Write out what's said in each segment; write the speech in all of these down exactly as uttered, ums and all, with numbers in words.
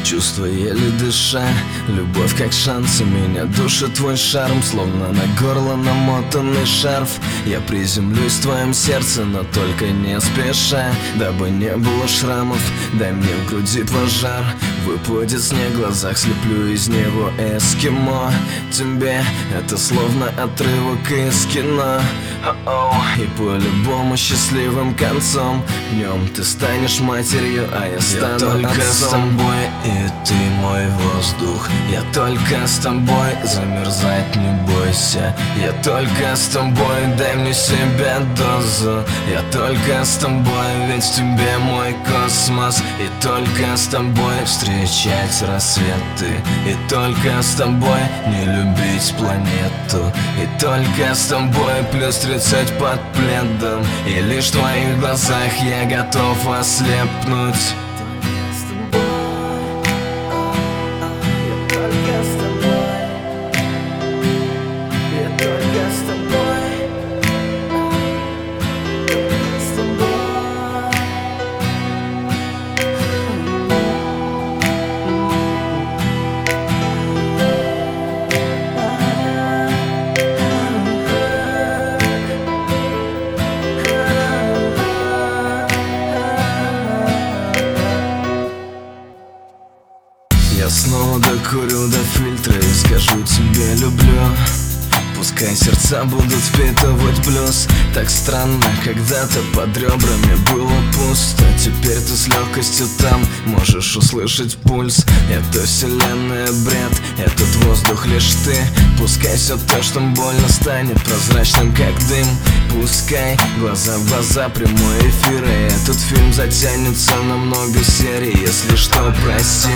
Чувства еле дыша, любовь как шанс, и меня душит твой шарм, словно на горло намотанный шарф. Я приземлюсь в твоем сердце, но только не спеша, дабы не было шрамов. Дай мне в груди пожар, выпадет снег, в глазах слеплю из него эскимо. Тебе это словно отрывок из кино. О-о, и по-любому счастливым концом днем ты станешь матерью, а я стану Я только отцом. с тобой, и ты мой воздух. Я только с тобой, замерзать не бойся. Я только с тобой, дай мне себе дозу. Я только с тобой, ведь в тебе мой космос. И только с тобой встречать рассветы. И только с тобой не любить планету. И только с тобой плюс тридцать под пледом. И лишь в твоих глазах я готов ослепнуть. Я снова докурю до фильтра и скажу тебе люблю. Пускай сердца будут впитывать плюс. Так странно, когда-то под ребрами было пусто. Теперь ты с легкостью там, можешь услышать пульс. Это вселенная бред, этот воздух лишь ты. Пускай все то, что больно, станет прозрачным, как дым. Пускай глаза в глаза, прямой эфир, и этот фильм затянется на много серий. Если что, прости.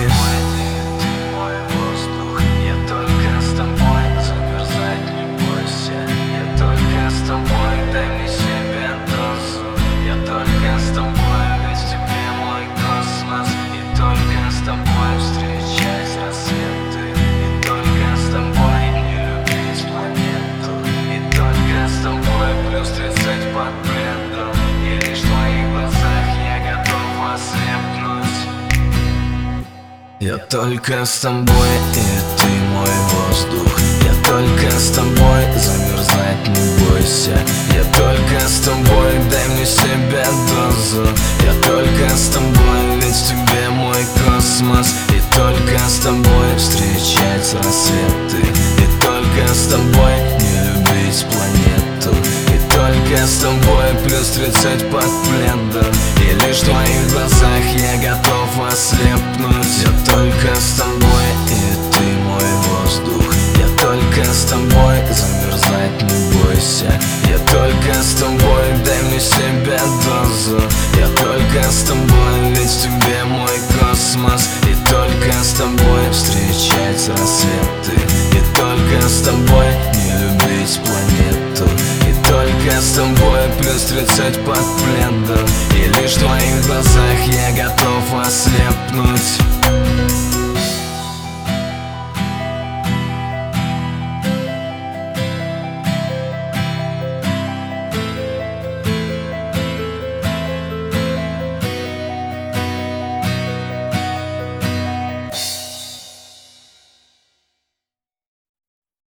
Я только с тобой, и ты мой воздух. Я только с тобой, замерзать не бойся. Я только с тобой, дай мне себе дозу. Я только с тобой, ведь в тебе мой космос. И только с тобой встречать рассветы. И только с тобой не любить планету. И только с тобой плюс тридцать под пледом. И лишь в твоих глазах я готов ослепнуть. Я только с тобой, и ты мой воздух. Я только с тобой, замерзать не бойся. Я только с тобой, дай мне себе дозу. Я только с тобой, ведь в тебе мой космос. И только с тобой встречать рассветы. И только с тобой не любить планету. И только с тобой плюс тридцать под пледом. И лишь в твоих глазах я готов ослепнуть.